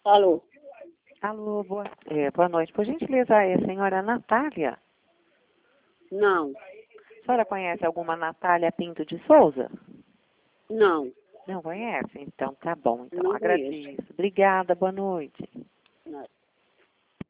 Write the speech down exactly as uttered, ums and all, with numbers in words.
Alô? Alô, boa, é, boa noite. Por gentileza, é a senhora Natália? Não, A senhora conhece alguma Natália Pinto de Souza? não, Não conhece? Então tá bom. Então não conheço. agradeço. Obrigada, boa noite. Não.